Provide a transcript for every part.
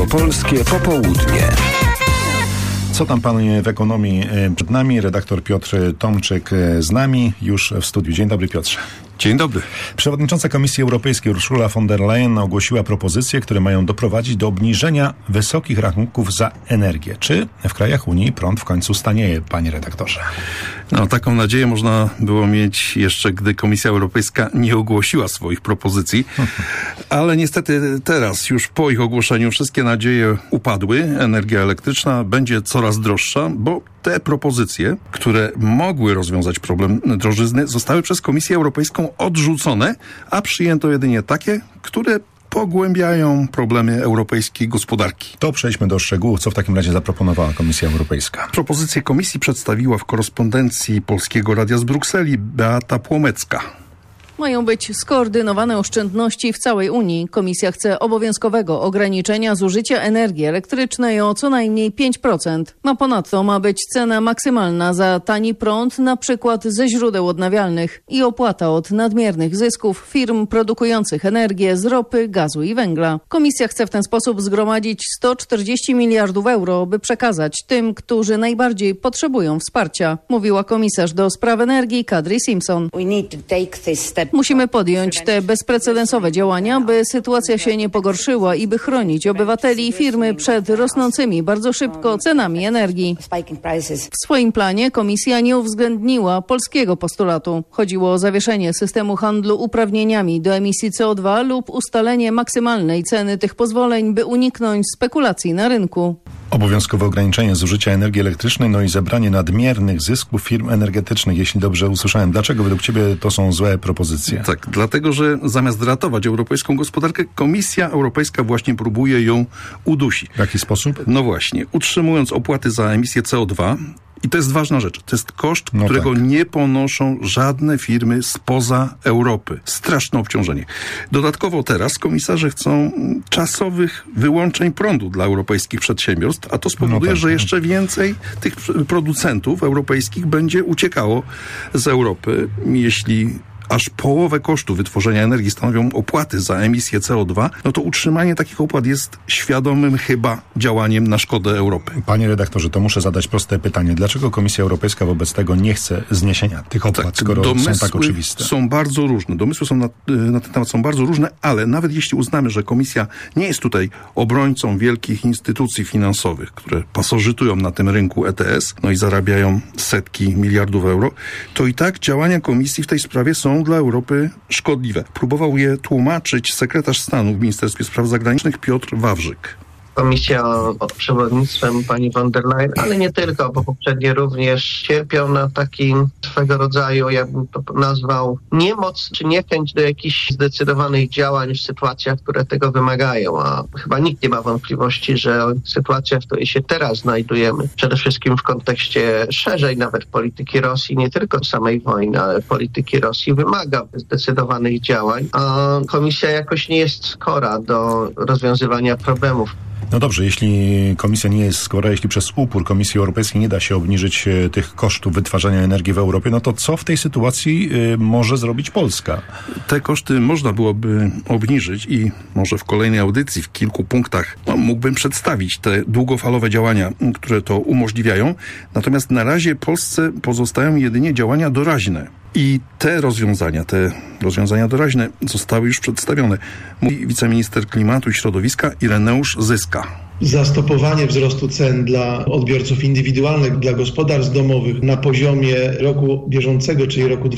Wielkopolskie popołudnie. Co tam panuje w ekonomii przed nami? Redaktor Piotr Tomczyk z nami już w studiu. Dzień dobry, Piotrze. Dzień dobry. Przewodnicząca Komisji Europejskiej Ursula von der Leyen ogłosiła propozycje, które mają doprowadzić do obniżenia wysokich rachunków za energię. Czy w krajach Unii prąd w końcu stanieje, panie redaktorze? No, taką nadzieję można było mieć jeszcze, gdy Komisja Europejska nie ogłosiła swoich propozycji. Ale niestety teraz, już po ich ogłoszeniu, wszystkie nadzieje upadły. Energia elektryczna będzie coraz droższa, bo te propozycje, które mogły rozwiązać problem drożyzny, zostały przez Komisję Europejską odrzucone, a przyjęto jedynie takie, które pogłębiają problemy europejskiej gospodarki. To przejdźmy do szczegółów. Co w takim razie zaproponowała Komisja Europejska? Propozycję Komisji przedstawiła w korespondencji Polskiego Radia z Brukseli Beata Płomecka. Mają być skoordynowane oszczędności w całej Unii. Komisja chce obowiązkowego ograniczenia zużycia energii elektrycznej o co najmniej 5%. Ponadto ma być cena maksymalna za tani prąd, na przykład ze źródeł odnawialnych, i opłata od nadmiernych zysków firm produkujących energię z ropy, gazu i węgla. Komisja chce w ten sposób zgromadzić 140 miliardów euro, by przekazać tym, którzy najbardziej potrzebują wsparcia, mówiła komisarz do spraw energii Kadri Simpson. Musimy podjąć te bezprecedensowe działania, by sytuacja się nie pogorszyła i by chronić obywateli i firmy przed rosnącymi bardzo szybko cenami energii. W swoim planie komisja nie uwzględniła polskiego postulatu. Chodziło o zawieszenie systemu handlu uprawnieniami do emisji CO2 lub ustalenie maksymalnej ceny tych pozwoleń, by uniknąć spekulacji na rynku. Obowiązkowe ograniczenie zużycia energii elektrycznej, no i zebranie nadmiernych zysków firm energetycznych, jeśli dobrze usłyszałem. Dlaczego według ciebie to są złe propozycje? Tak, dlatego, że zamiast ratować europejską gospodarkę, Komisja Europejska właśnie próbuje ją udusić. W jaki sposób? No właśnie, utrzymując opłaty za emisję CO2, i to jest ważna rzecz. To jest koszt, którego nie ponoszą żadne firmy spoza Europy. Straszne obciążenie. Dodatkowo teraz komisarze chcą czasowych wyłączeń prądu dla europejskich przedsiębiorstw, a to spowoduje, że jeszcze więcej tych producentów europejskich będzie uciekało z Europy, jeśli aż połowę kosztu wytworzenia energii stanowią opłaty za emisję CO2, no to utrzymanie takich opłat jest świadomym chyba działaniem na szkodę Europy. Panie redaktorze, to muszę zadać proste pytanie. Dlaczego Komisja Europejska wobec tego nie chce zniesienia tych opłat, skoro są tak oczywiste? Są bardzo różne. Domysły są na ten temat są bardzo różne, ale nawet jeśli uznamy, że Komisja nie jest tutaj obrońcą wielkich instytucji finansowych, które pasożytują na tym rynku ETS, no i zarabiają setki miliardów euro, to i tak działania Komisji w tej sprawie są dla Europy szkodliwe. Próbował je tłumaczyć sekretarz stanu w Ministerstwie Spraw Zagranicznych Piotr Wawrzyk. Komisja pod przewodnictwem pani von der Leyen, ale nie tylko, bo poprzednie również cierpią na taki swego rodzaju, ja bym to nazwał, niemoc czy niechęć do jakichś zdecydowanych działań w sytuacjach, które tego wymagają. A chyba nikt nie ma wątpliwości, że sytuacja, w której się teraz znajdujemy, przede wszystkim w kontekście szerzej nawet polityki Rosji, nie tylko samej wojny, ale polityki Rosji, wymaga zdecydowanych działań, a Komisja jakoś nie jest skora do rozwiązywania problemów. No dobrze, jeśli Komisja nie jest skora, jeśli przez upór Komisji Europejskiej nie da się obniżyć tych kosztów wytwarzania energii w Europie, no to co w tej sytuacji może zrobić Polska? Te koszty można byłoby obniżyć i może w kolejnej audycji w kilku punktach mógłbym przedstawić te długofalowe działania, które to umożliwiają. Natomiast na razie Polsce pozostają jedynie działania doraźne. I te rozwiązania doraźne zostały już przedstawione. Mówi wiceminister klimatu i środowiska Ireneusz Zyska. Zastopowanie wzrostu cen dla odbiorców indywidualnych, dla gospodarstw domowych na poziomie roku bieżącego, czyli roku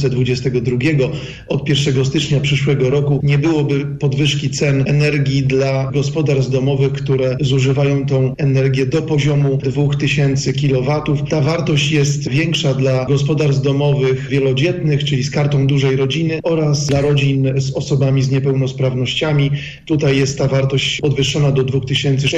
2022, od 1 stycznia przyszłego roku nie byłoby podwyżki cen energii dla gospodarstw domowych, które zużywają tą energię do poziomu 2000 kW. Ta wartość jest większa dla gospodarstw domowych wielodzietnych, czyli z kartą dużej rodziny, oraz dla rodzin z osobami z niepełnosprawnościami. Tutaj jest ta wartość podwyższona do 2600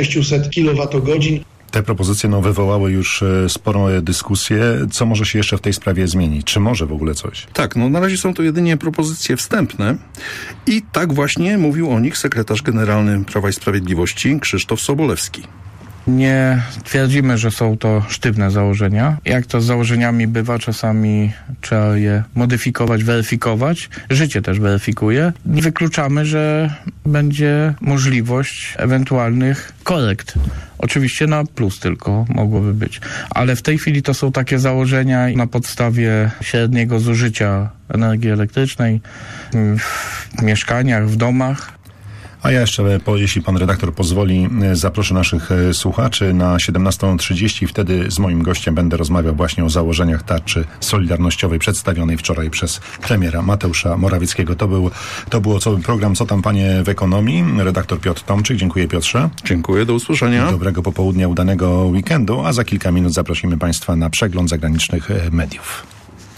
kWh. Te propozycje wywołały już sporą dyskusję. Co może się jeszcze w tej sprawie zmienić? Czy może w ogóle coś? Tak, na razie są to jedynie propozycje wstępne i tak właśnie mówił o nich sekretarz generalny Prawa i Sprawiedliwości Krzysztof Sobolewski. Nie twierdzimy, że są to sztywne założenia. Jak to z założeniami bywa, czasami trzeba je modyfikować, weryfikować. Życie też weryfikuje. Nie wykluczamy, że będzie możliwość ewentualnych korekt. Oczywiście na plus tylko mogłoby być. Ale w tej chwili to są takie założenia na podstawie średniego zużycia energii elektrycznej w mieszkaniach, w domach. A ja jeszcze, jeśli pan redaktor pozwoli, zaproszę naszych słuchaczy na 17:30. Wtedy z moim gościem będę rozmawiał właśnie o założeniach tarczy solidarnościowej przedstawionej wczoraj przez premiera Mateusza Morawieckiego. To było program Co tam panie w ekonomii. Redaktor Piotr Tomczyk. Dziękuję, Piotrze. Dziękuję, do usłyszenia. Dobrego popołudnia, udanego weekendu, a za kilka minut zaprosimy państwa na przegląd zagranicznych mediów.